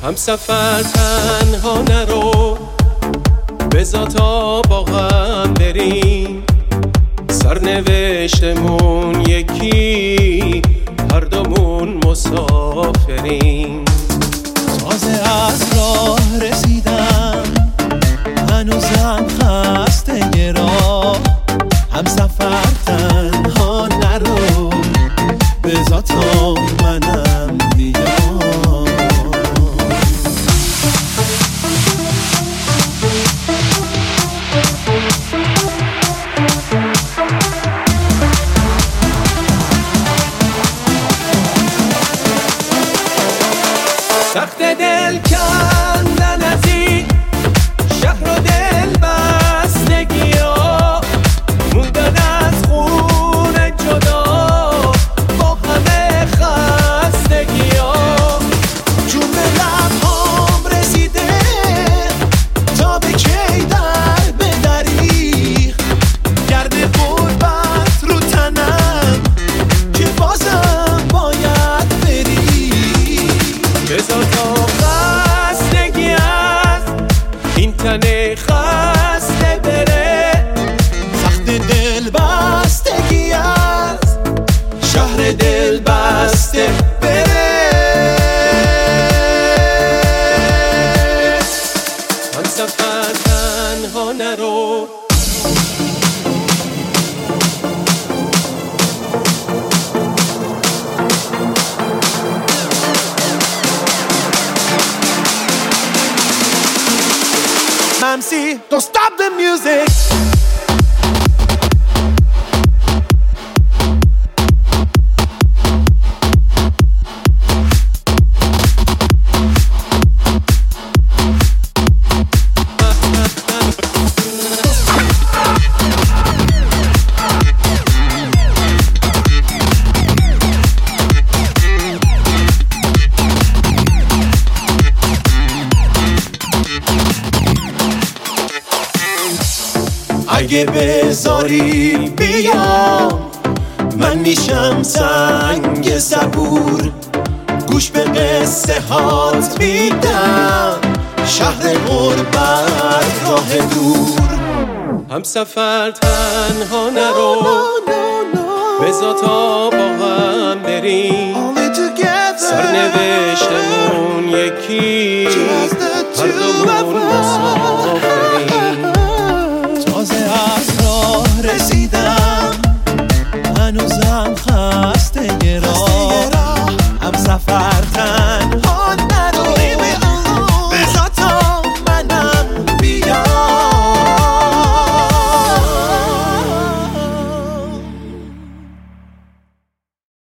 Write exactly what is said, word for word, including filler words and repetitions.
هم سفر تنها نرو، بذار تا با هم بریم، سرنوشتمون یکی، هر دومون مسافریم. تازه از راه رسیدم، هنوزم خسته راه، هم سفر تنها نرو، بذار تا منم بیام. سخت دل کندن از این شهر و دل بستگی ها، موندن از خونه جدا با همه خستگی ها. جون به لبهام رسیده تا به کی در بدری، گرد غربت رو تنم که بازم باید بری. بذار تا خستگی از این تن خسته بره، سخت دل بستگی از شهر دل بسته بره. هم سفر تنها نرو، Mamsi, don't stop the music. اگه بذاری بیام، من میشم سنگ صبور، گوش به قصه هات میدم، شهر غربت راه دور. هم سفر تنها نرو، بذار تا